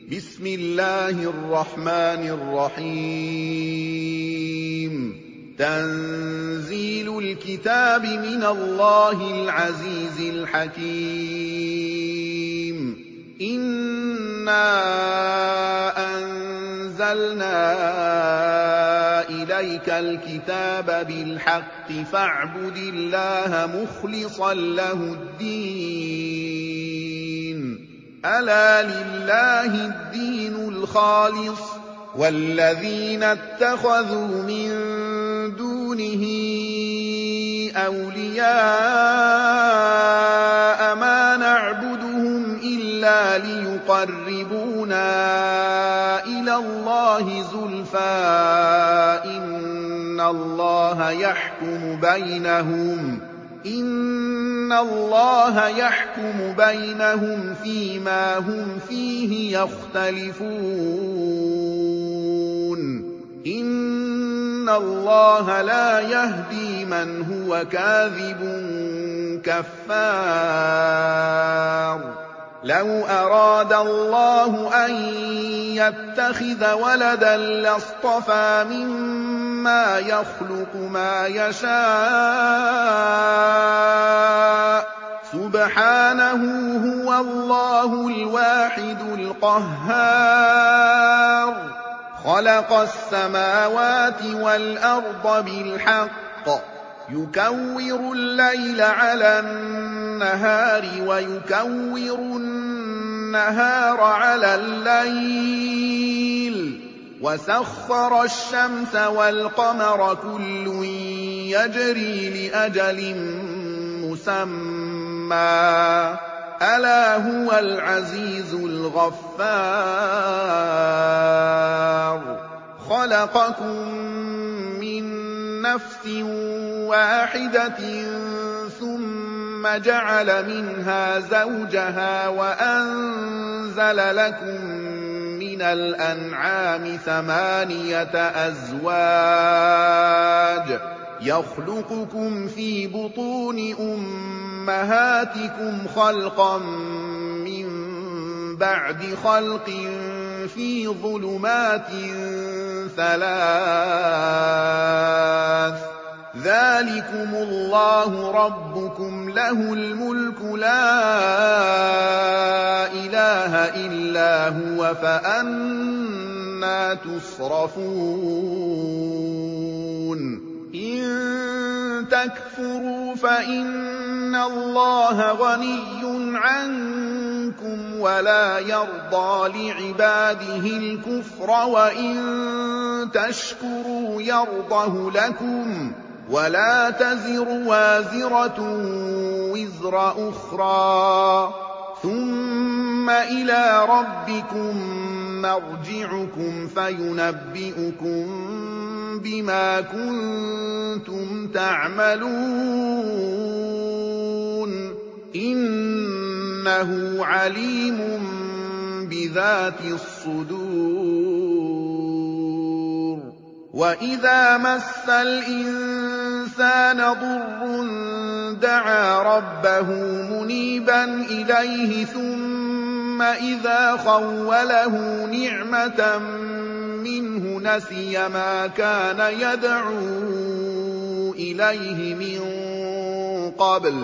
بسم الله الرحمن الرحيم تنزيل الكتاب من الله العزيز الحكيم إنا أنزلنا إليك الكتاب بالحق فاعبد الله مخلصا له الدين ألا لله الدين الخالص والذين اتخذوا من دونه أولياء ما نعبدهم إلا ليقربونا إلى الله زلفى إن الله يحكم بينهم فيما هم فيه يختلفون إن الله لا يهدي من هو كاذب كفار لو أراد الله أن يتخذ ولدا لاصطفى مما يخلق ما يشاء سبحانه هو الله الواحد القهار خلق السماوات والأرض بالحق يكور الليل على النهار ويكور النهار على الليل وسخر الشمس والقمر كل يجري لأجل مسمى ألا هو العزيز الغفار خلقكم من نفس واحدة ثم جعل منها زوجها وأنزل لكم من الأنعام 8 أزواج يخلقكم في بطون أمهاتكم خلقا من بعد خلق في ظلمات 3 ذلكم الله ربكم له الملك لا إله إلا هو فأنى تصرفون إن تكفروا فإن الله غني عنكم ولا يرضى لعباده الكفر وإن تشكروا يرضه لكم ولا تزر وازرة وزر أخرى ثم إلى ربكم مرجعكم فينبئكم بما كنتم تعملون إنه عليم بذات الصدور وإذا مس الإنسان ضر دعا ربه منيبا إليه ثم إذا خوله نعمة منه نسي ما كان يدعو إليه من قبل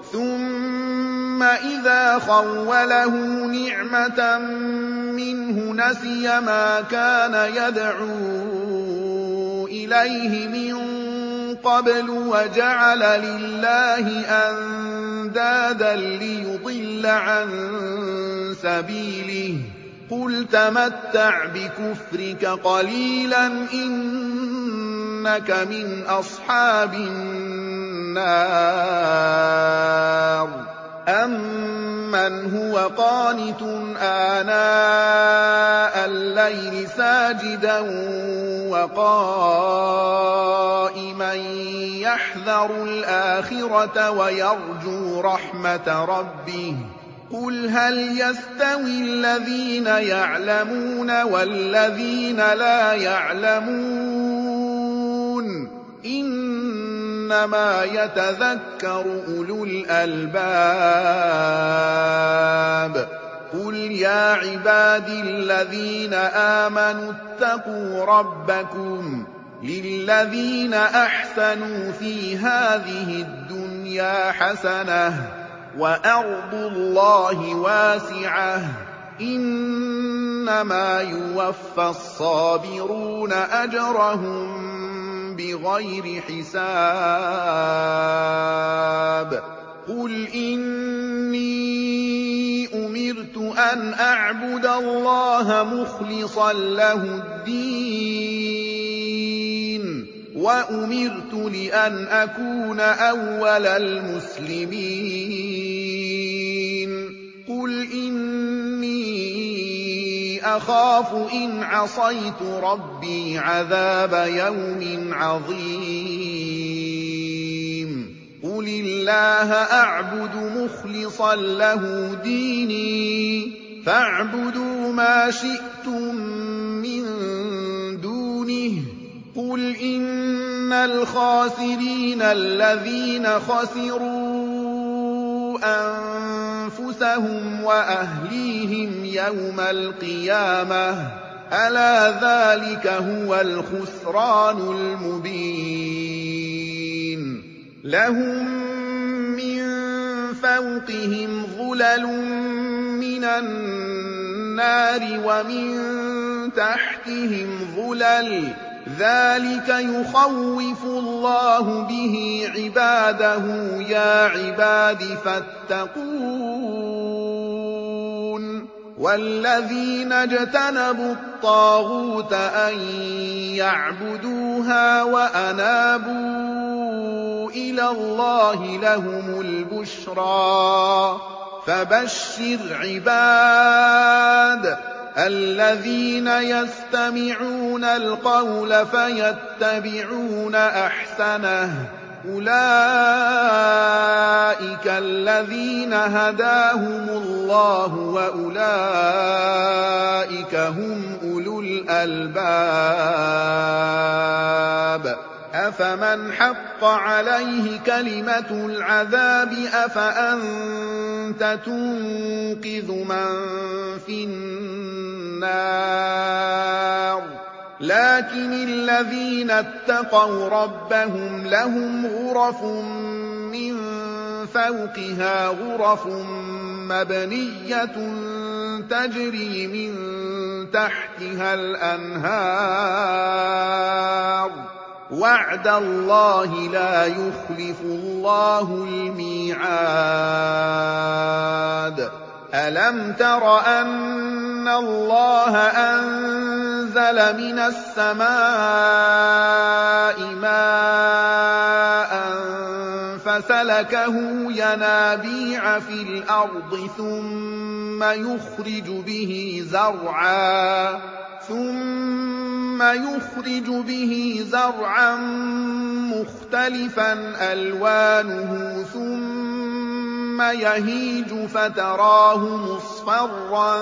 وجعل لله أندادا ليضل عن سبيله قل تمتع بكفرك قليلا إنك من أصحاب النار أمن هو قانت آناء الليل ساجدا وقائما يحذر الآخرة ويرجو رحمة ربه قل هل يستوي الذين يعلمون والذين لا يعلمون إنما يتذكر أولو الألباب قل يَا عِبَادِي الَّذِينَ آمَنُوا اتَّقُوا رَبَّكُمْ لِلَّذِينَ أَحْسَنُوا فِي هَٰذِهِ الدُّنْيَا حَسَنَةٌ وَأَرْضُ اللَّهِ وَاسِعَةٌ إِنَّمَا يُوَفَّى الصَّابِرُونَ أَجْرَهُم بِغَيْرِ حِسَابٍ قُلْ إِنِّي أُمِرْتُ أَنْ أَعْبُدَ اللَّهَ مُخْلِصًا لَّهُ الدِّينَ وَأُمِرْتُ لِأَنْ أَكُونَ أَوَّلَ الْمُسْلِمِينَ قُلْ إِنِّي أَخَافُ إِنْ عَصَيْتُ رَبِّي عَذَابَ يَوْمٍ عَظِيمٍ قُلِ اللَّهَ أَعْبُدُ مُخْلِصًا لَّهُ دِينِي فَاعْبُدُوا مَا شِئْتُم مِّن دُونِهِ قُلْ إِنَّ الْخَاسِرِينَ الَّذِينَ خَسِرُوا أَنفُسَهُمْ وَأَهْلِيهِمْ يَوْمَ الْقِيَامَةِ أَلَا ذَٰلِكَ هُوَ الْخُسْرَانُ الْمُبِينُ لَهُم مِّن فَوْقِهِمْ ظُلَلٌ مِّنَ النَّارِ وَمِن تَحْتِهِمْ ظُلَلٌ ذَٰلِكَ يُخَوِّفُ اللَّهُ بِهِ عِبَادَهُ يَا عِبَادِ فَاتَّقُونِ وَالَّذِينَ اجْتَنَبُوا الطَّاغُوتَ أَن يَعْبُدُوهَا وَأَنَابُوا إِلَى اللَّهِ لَهُمُ الْبُشْرَىٰ فَبَشِّرْ عِبَادِ الَّذِينَ يَسْتَمِعُونَ الْقَوْلَ فَيَتَّبِعُونَ أَحْسَنَهُ أُولَٰئِكَ الَّذِينَ هَدَاهُمُ اللَّهُ وَأُولَٰئِكَ هُمْ أُولُو الْأَلْبَابِ أَفَمَنْ حَقَّ عَلَيْهِ كَلِمَةُ الْعَذَابِ أَفَأَنتَ تُنقِذُ مَن فِي النَّارِ لَٰكِنِ الَّذِينَ اتَّقَوْا رَبَّهُمْ لَهُمْ غُرَفٌ مِّن فَوْقِهَا غُرَفٌ مَّبْنِيَّةٌ تَجْرِي مِن تَحْتِهَا الْأَنْهَارُ وَعْدَ اللَّهِ لَا يُخْلِفُ اللَّهُ الْمِيعَادَ أَلَمْ تَرَ أَنَّ اللَّهَ أَنزَلَ مِنَ السَّمَاءِ مَاءً فَسَلَكَهُ يَنَابِيعَ فِي الْأَرْضِ ثُمَّ يُخْرِجُ بِهِ زَرْعًا مُّخْتَلِفًا أَلْوَانُهُ ثُمَّ يَهِيجُ فَتَرَاهُ مُصْفَرًّا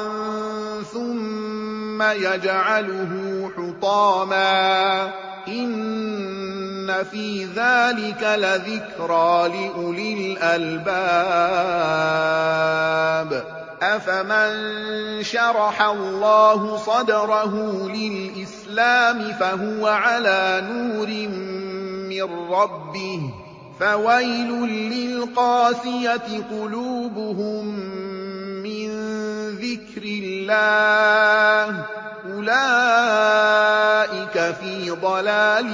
ثُمَّ يَجْعَلُهُ حُطَامًا ۚ إِنَّ فِي ذَٰلِكَ لَذِكْرَىٰ لِأُولِي الْأَلْبَابِ أَفَمَن شَرَحَ اللَّهُ صَدْرَهُ لِلْإِسْلَامِ فَهُوَ عَلَىٰ نُورٍ مِّن رَّبِّهِ فَوَيْلٌ لِّلْقَاسِيَةِ قُلُوبُهُم مِّن ذِكْرِ اللَّهِ أُولَٰئِكَ فِي ضَلَالٍ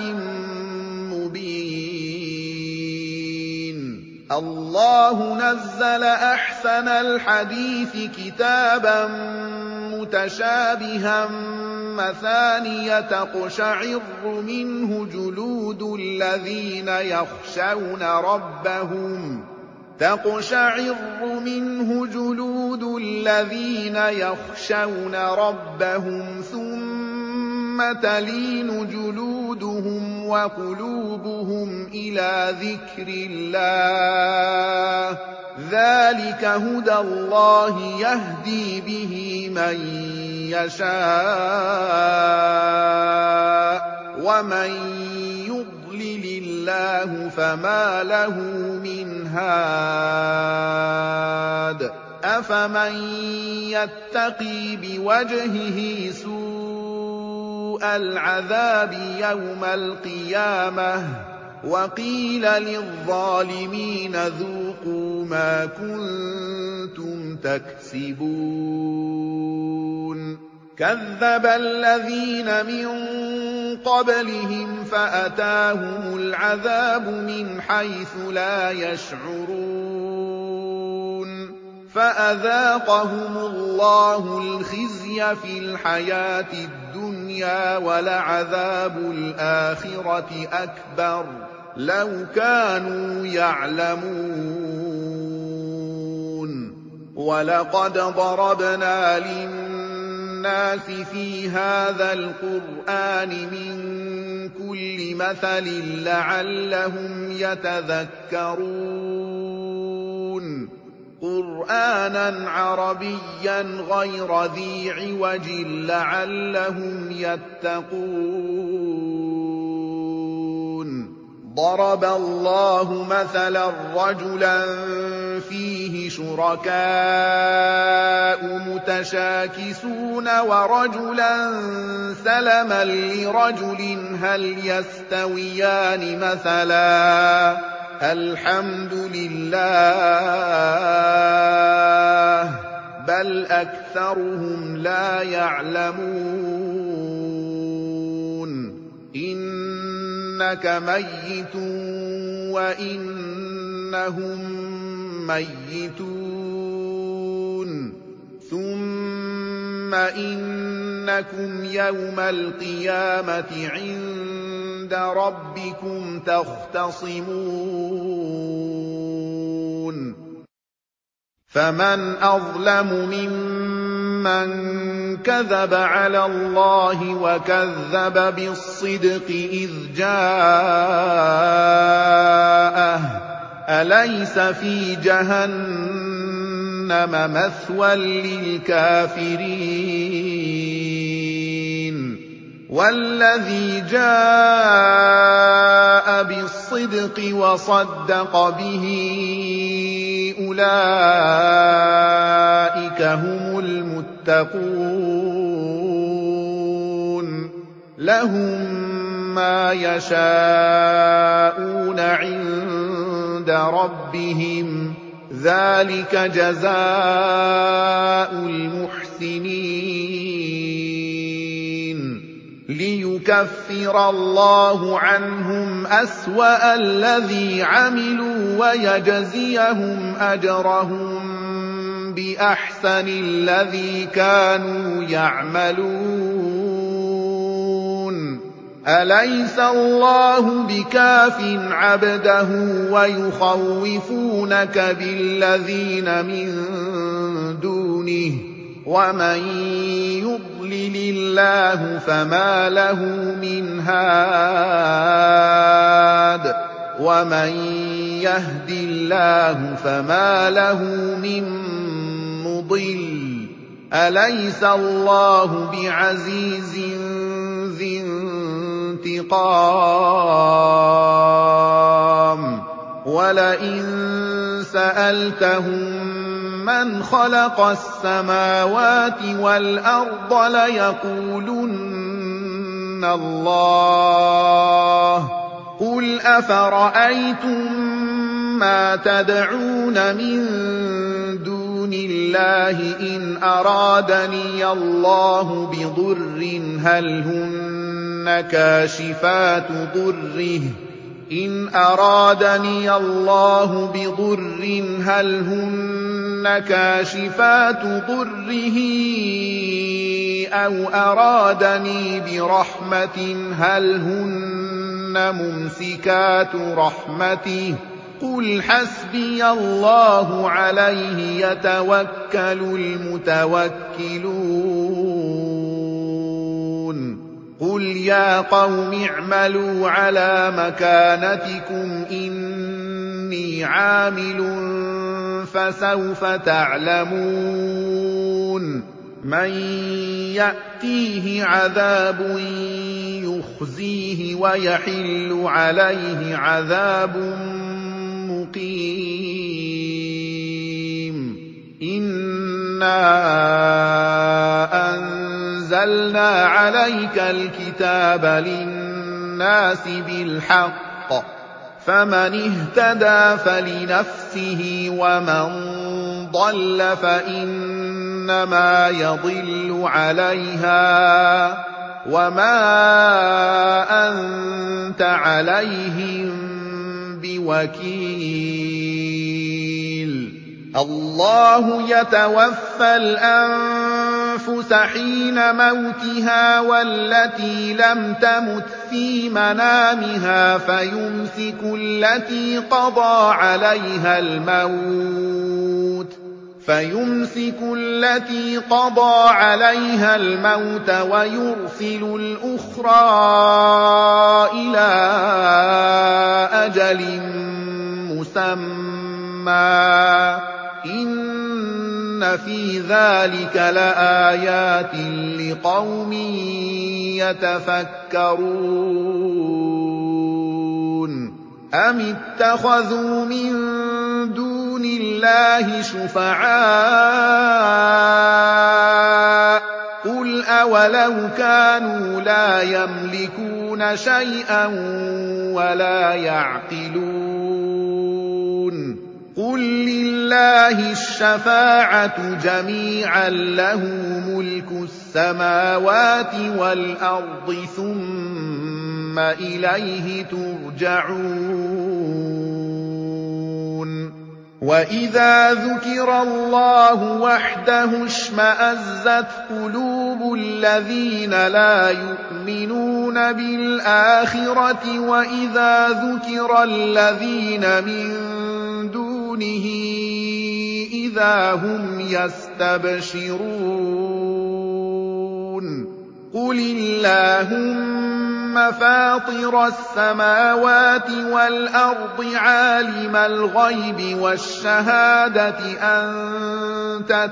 مُّبِينٍ اللَّهُ نَزَّلَ أَحْسَنَ الْحَدِيثِ كِتَابًا مُّتَشَابِهًا مَّثَانِيَ تَقْشَعِرُّ مِنْهُ جُلُودُ الَّذِينَ يَخْشَوْنَ رَبَّهُمْ ثُمَّ تَلِينُ جُلُودُهُمْ وَقُلُوبُهُمْ إِلَىٰ ذِكْرِ اللَّهِ ۚ ذَٰلِكَ هُدَى اللَّهِ يَهْدِي بِهِ مَن يَشَاءُ ۚ وَمَن يُضْلِلِ اللَّهُ فَمَا لَهُ مِنْ هَادٍ أَفَمَن يَتَّقِي بِوَجْهِهِ سُوءَ الْعَذَابِ يَوْمَ الْقِيَامَةِ وَقِيلَ لِلظَّالِمِينَ ذُوقُوا مَا كُنتُمْ تَكْسِبُونَ كَذَّبَ الَّذِينَ مِن قَبْلِهِمْ فَأَتَاهُمُ الْعَذَابُ مِنْ حَيْثُ لَا يَشْعُرُونَ فَأَذَاقَهُمُ اللَّهُ الْخِزْيَ فِي الْحَيَاةِ الدُّنْيَا وَلَعَذَابُ الْآخِرَةِ أَكْبَرُ لَوْ كَانُوا يَعْلَمُونَ وَلَقَدْ ضَرَبْنَا لِلنَّاسِ فِي هَذَا الْقُرْآنِ مِنْ كُلِّ مَثَلٍ لَعَلَّهُمْ يَتَذَكَّرُونَ قُرْآنًا عَرَبِيًّا غَيْرَ ذِي عِوَجٍ لَعَلَّهُمْ يَتَّقُونَ ضَرَبَ اللَّهُ مَثَلًا رَّجُلًا فِيهِ شُرَكَاءُ مُتَشَاكِسُونَ وَرَجُلًا سَلَمًا لِّرَجُلٍ هَلْ يَسْتَوِيَانِ مَثَلًا ۚ الْحَمْدُ لِلَّهِ بَلْ أَكْثَرُهُمْ لَا يَعْلَمُونَ إِنَّكَ مَيِّتٌ وَإِنَّهُم مَّيِّتُونَ ثُمَّ إِنَّكُمْ يَوْمَ الْقِيَامَةِ عِندَ رَبِّكُمْ تَخْتَصِمُونَ فَمَنْ أَظْلَمُ مِمَّن كَذَبَ عَلَى اللَّهِ وَكَذَّبَ بِالصِّدْقِ إِذْ جَاءَهُ ۚ أَلَيْسَ فِي جَهَنَّمَ مَثْوًى لِّلْكَافِرِينَ وَالَّذِي جَاءَ بِالصِّدْقِ وَصَدَّقَ بِهِ أُولَٰئِكَ هُمُ الْمُتَّقُونَ لَهُم مَّا يَشَاءُونَ عِندَ رَبِّهِمْ ۚ ذَٰلِكَ جَزَاءُ الْمُحْسِنِينَ لِيُكَفِّرَ اللَّهُ عَنْهُمْ أَسْوَأَ الَّذِي عَمِلُوا وَيَجْزِيَهُمْ أَجْرَهُم بِأَحْسَنِ الَّذِي كَانُوا يَعْمَلُونَ أَلَيْسَ اللَّهُ بِكَافٍ عَبْدَهُ وَيُخَوِّفُونَكَ بِالَّذِينَ مِن دُونِهِ ۚ وَمَن يُضْلِلِ اللَّهُ فَمَا لَهُ مِنْ هَادٍ وَمَن يَهْدِ اللَّهُ فَمَا لَهُ مِن مُّضِلٍّ أَلَيْسَ اللَّهُ بِعَزِيزٍ ذِي انتِقَامٍ وَلَئِن سَأَلْتَهُم مَّنْ خَلَقَ السَّمَاوَاتِ وَالْأَرْضَ لَيَقُولُنَّ اللَّهُ ۚ قُلْ أَفَرَأَيْتُم مَّا تَدْعُونَ مِن دُونِ الله إِنْ أَرَادَنِيَ اللَّهُ بِضُرٍّ هَلْ هُنَّ كَاشِفَاتُ ضُرِّهِ أَوْ أَرَادَنِي بِرَحْمَةٍ هَلْ هُنَّ مُمْسِكَاتُ رَحْمَتِهِ ۚ قُلْ حَسْبِيَ اللَّهُ عَلَيْهِ يَتَوَكَّلُ الْمُتَوَكِّلُونَ قُلْ يَا قَوْمِ اعْمَلُوا عَلَىٰ مَكَانَتِكُمْ إِنِّي عَامِلٌ ۖ فَسَوْفَ تَعْلَمُونَ مَن يَأْتِيهِ عَذَابٌ يُخْزِيهِ وَيَحِلُّ عَلَيْهِ عَذَابٌ مُّقِيمٌ أنزلنا عليك الكتاب للناس بالحق فمن اهتدى فلنفسه ومن ضل فإنما يضل عليها وما أنت عليهم بوكيل. الله يتوفى الأنفس حين موتها والتي لم تمت في منامها فيمسك التي قضى عليها الموت ويرسل الأخرى إلى أجل مسمى إن في ذلك لآيات لقوم يتفكرون. أم اتخذوا من دون الله شفعاء قل أولو كانوا لا يملكون شيئا ولا يعقلون قل لله الشفاعة جميعا له ملك السماوات والأرض ثم إليه ترجعون. وإذا ذكر الله وحده اشمأزت قلوب الذين لا يؤمنون بالآخرة وإذا ذكر الذين من دونه إذا هم يستبشرون. قل اللهم فاطر السماوات والأرض عالم الغيب والشهادة أنت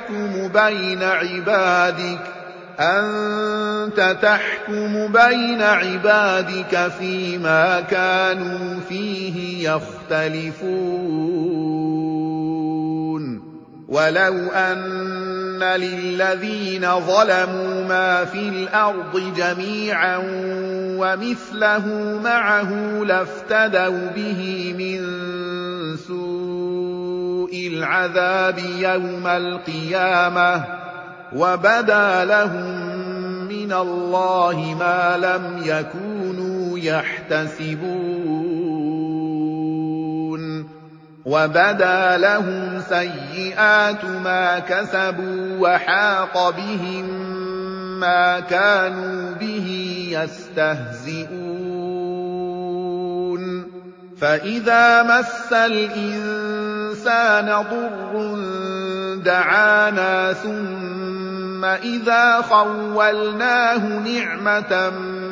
تحكم بين عبادك فيما كانوا فيه يختلفون. ولو أن للذين ظلموا ما في الأرض جميعا ومثله معه لافتدوا به من سوء العذاب يوم القيامة وبدا لهم من الله ما لم يكونوا يحتسبون. وبدا لهم سيئات ما كسبوا وحاق بهم ما كانوا به يستهزئون. فإذا مس الإنسان ضر دعانا ثم إذا خولناه نعمة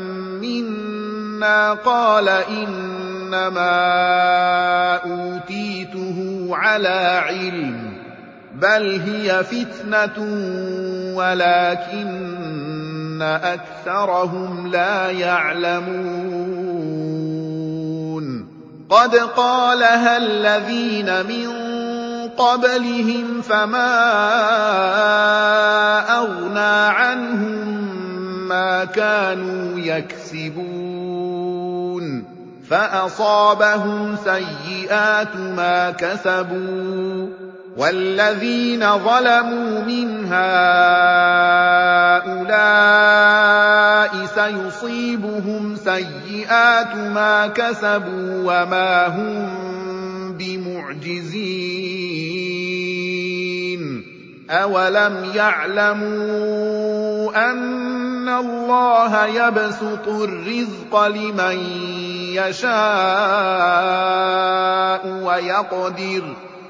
منا قال إنما أوتيته على علم بل هي فتنة ولكن أكثرهم لا يعلمون. قد قالها الذين من قبلهم فما أغنى عنهم ما كانوا يكسبون فأصابهم سيئات ما كسبوا والذين ظلموا من هؤلاء سيصيبهم سيئات ما كسبوا وما هم بمعجزين. أولم يعلموا أن الله يبسط الرزق لمن يشاء ويقدر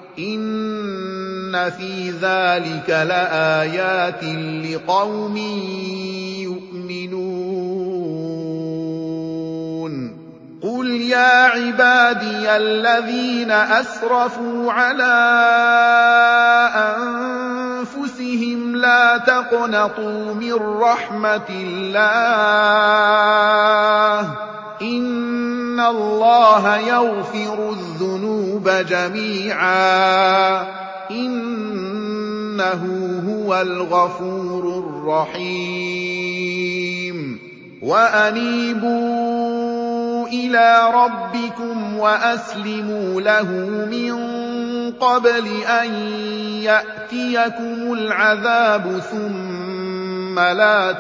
إن في ذلك لآيات لقوم يؤمنون. قل يا عبادي الذين أسرفوا على أنفسهم لا تقنطوا من رحمة الله إن الله يغفر الذنوب جميعا إنه إِنَّهُ هُوَ الْغَفُورُ الرَّحِيمُ وَأَنِيبُوا إِلَىٰ رَبِّكُمْ وَأَسْلِمُوا لَهُ مِن قَبْلِ أَن يَأْتِيَكُمُ الْعَذَابُ ثُمَّ لَا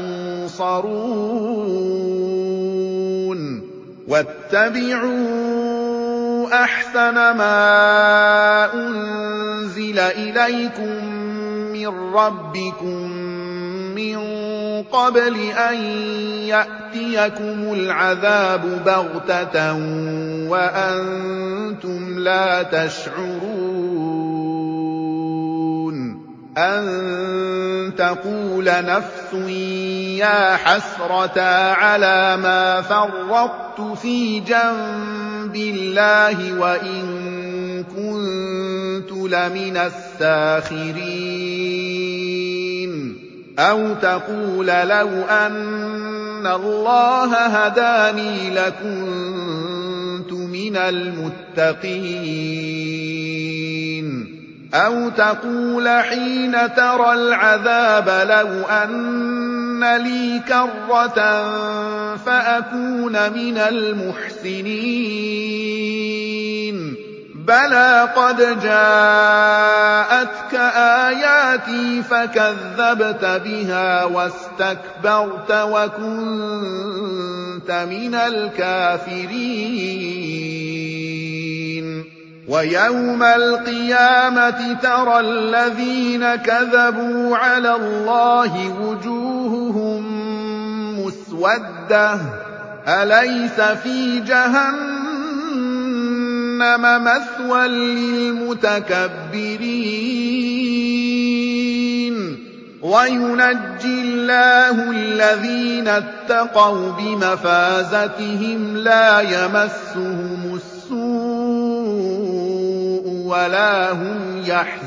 تُنصَرُونَ وَاتَّبِعُوا أَحْسَنَ مَا أُنزِلَ إِلَيْكُم مِّن رَّبِّكُم مِّن قَبْلِ أَن يَأْتِيَكُمُ الْعَذَابُ بَغْتَةً وَأَنتُمْ لَا تَشْعُرُونَ أَن تَقُولَ نَفْسٌ يَا حَسْرَتَا عَلَىٰ مَا فَرَّطتُ فِي جَنبِ اللَّهِ وَإِن كُنتُ لَمِنَ السَّاخِرِينَ أَوْ تَقُولَ لَوْ أَنَّ اللَّهَ هَدَانِي لَكُنتُ مِنَ الْمُتَّقِينَ أَوْ تَقُولَ حِينَ تَرَى الْعَذَابَ لَوْ أَنَّ لِي كَرَّةً فَأَكُونَ مِنَ الْمُحْسِنِينَ بَلَىٰ قَدْ جَاءَتْكَ آيَاتِي فَكَذَّبْتَ بِهَا وَاسْتَكْبَرْتَ وَكُنتَ مِنَ الْكَافِرِينَ وَيَوْمَ الْقِيَامَةِ تَرَى الَّذِينَ كَذَبُوا عَلَى اللَّهِ وُجُوهُهُم مُّسْوَدَّةٌ أَلَيْسَ فِي جَهَنَّمَ مَثْوًى لِّلْمُتَكَبِّرِينَ وَيُنَجِّي اللَّهُ الَّذِينَ اتَّقَوْا بِمَفَازَتِهِمْ لَا يَمَسُّهُمُ السُّوءُ وَلَا هُمْ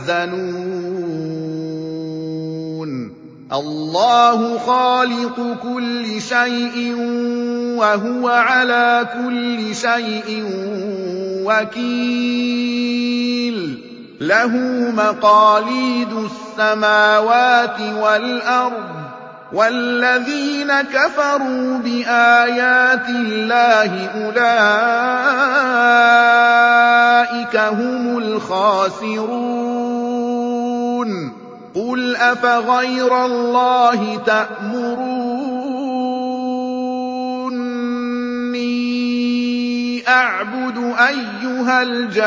يَحْزَنُونَ اللَّهُ خَالِقُ كُلِّ شَيْءٍ وَهُوَ عَلَىٰ كُلِّ شَيْءٍ وَكِيلٌ لَّهُ مَقَالِيدُ السَّمَاوَاتِ وَالْأَرْضِ وَالَّذِينَ كَفَرُوا بِآيَاتِ اللَّهِ أُولَٰئِكَ هُمُ الْخَاسِرُونَ قُلْ أَفَغَيْرَ اللَّهِ تَأْمُرُونِّي أَعْبُدُ أَيُّهَا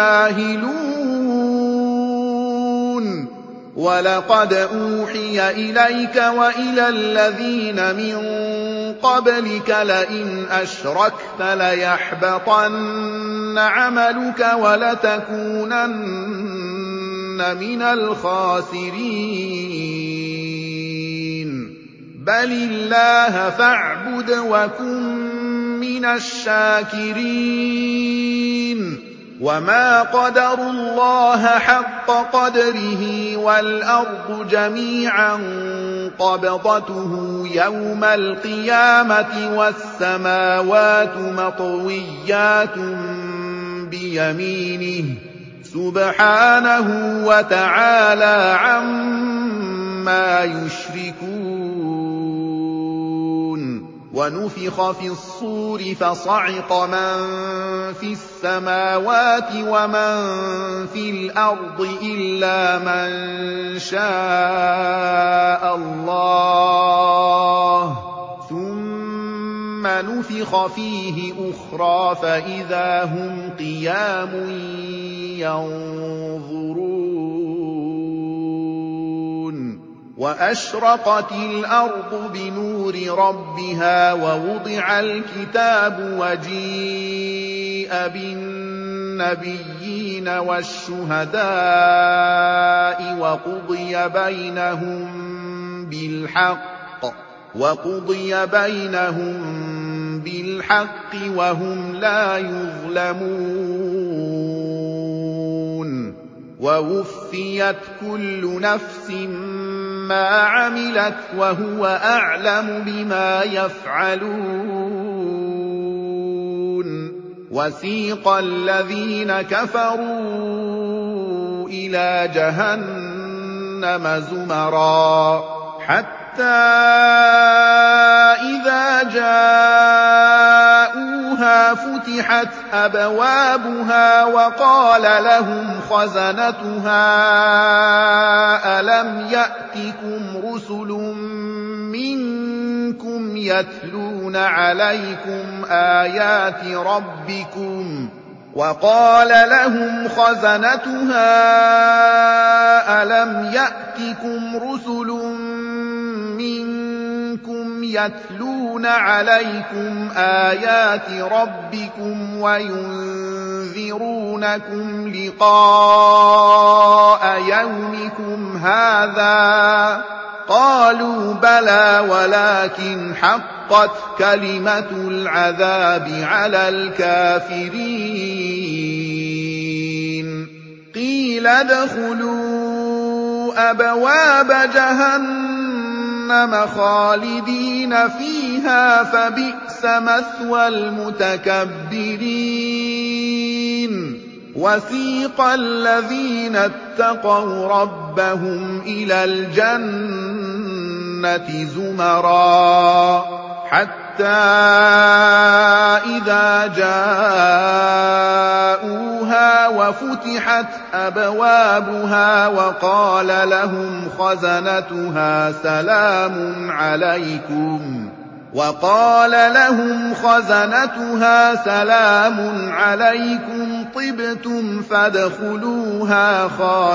الْجَاهِلُونَ وَلَقَدْ أُوحِيَ إِلَيْكَ وَإِلَى الَّذِينَ مِن قَبْلِكَ لَئِنْ أَشْرَكْتَ لَيَحْبَطَنَّ عَمَلُكَ وَلَتَكُونَنَّ مِنَ الْخَاسِرِينَ بَلِ اللَّهَ فَاعْبُدْ وَكُن مِّنَ الشَّاكِرِينَ وَمَا قَدَرُوا اللَّهَ حَقَّ قَدْرِهِ وَالْأَرْضُ جَمِيعًا قَبْضَتُهُ يَوْمَ الْقِيَامَةِ وَالسَّمَاوَاتُ مَطْوِيَّاتٌ بِيَمِينِهِ سُبْحَانَهُ وَتَعَالَىٰ عَمَّا يُشْرِكُونَ وَنُفِخَ فِي الصُّورِ فَصَعِقَ مَن فِي السَّمَاوَاتِ وَمَن فِي الْأَرْضِ إِلَّا مَن شَاءَ اللَّهُ ثُمَّ نُفِخَ فِيهِ أُخْرَىٰ فَإِذَا هُمْ قِيَامٌ يَنظُرُونَ وَأَشْرَقَتِ الْأَرْضُ بِنُورِ رَبِّهَا وَوُضِعَ الْكِتَابُ وَجِيءَ بِالنَّبِيِّينَ وَالشُّهَدَاءِ وَقُضِيَ بَيْنَهُم بِالْحَقِّ وَهُمْ لَا يُظْلَمُونَ وَوُفِّيَتْ كُلُّ نَفْسٍ مَّا عَمِلَتْ وَهُوَ أَعْلَمُ بِمَا يَفْعَلُونَ وَسِيقَ الَّذِينَ كَفَرُوا إِلَىٰ جَهَنَّمَ جَهَنَّمَ زُمَرًا حَتَّىٰ إِذَا جَاءُوهَا فُتِحَتْ أَبْوَابُهَا وَقَالَ لَهُمْ خَزَنَتُهَا أَلَمْ يَأْتِكُمْ رُسُلٌ مِّنكُمْ يَتْلُونَ عَلَيْكُمْ آيَاتِ رَبِّكُمْ وَيُنذِرُونَكُمْ لِقَاءَ يَوْمِكُمْ هَٰذَا ۚ قَالُوا بَلَىٰ وَلَٰكِنْ حَقَّتْ كَلِمَةُ الْعَذَابِ عَلَى الْكَافِرِينَ قِيلَ ادْخُلُوا أَبْوَابَ جَهَنَّمَ خَالِدِينَ فِيهَا فَبِئْسَ مَثْوَى الْمُتَكَبِّرِينَ وَسِيقَ الَّذِينَ اتَّقَوْا رَبَّهُمْ إِلَى الْجَنَّةِ زُمَرًا حَتَّىٰ إِذَا جَاءُوهَا وَفُتِحَتْ أَبْوَابُهَا وَقَالَ لَهُمْ خَزَنَتُهَا سَلَامٌ عَلَيْكُمْ طِبْتُمْ فَادْخُلُوهَا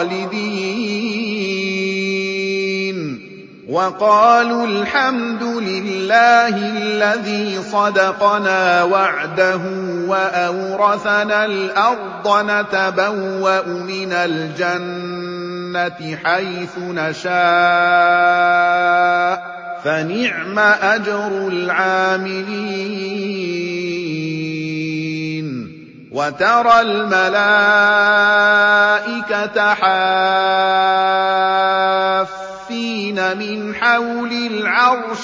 خَالِدِينَ وَقَالُوا الْحَمْدُ لِلَّهِ الَّذِي صَدَقَنَا وَعْدَهُ وَأَوْرَثَنَا الْأَرْضَ نَتَبَوَّأُ مِنَ الْجَنَّةِ حَيْثُ نَشَاءُ ۖ فَنِعْمَ أَجْرُ الْعَامِلِينَ وَتَرَى الْمَلَائِكَةَ حَافِّينَ مِنْ حَوْلِ الْعَرْشِ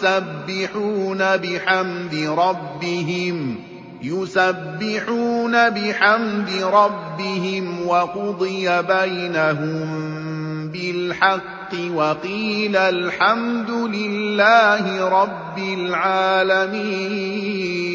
يُسَبِّحُونَ بِحَمْدِ رَبِّهِمْ وَقُضِيَ بَيْنَهُم بِالْحَقِّ وَقِيلَ الْحَمْدُ لِلَّهِ رَبِّ الْعَالَمِينَ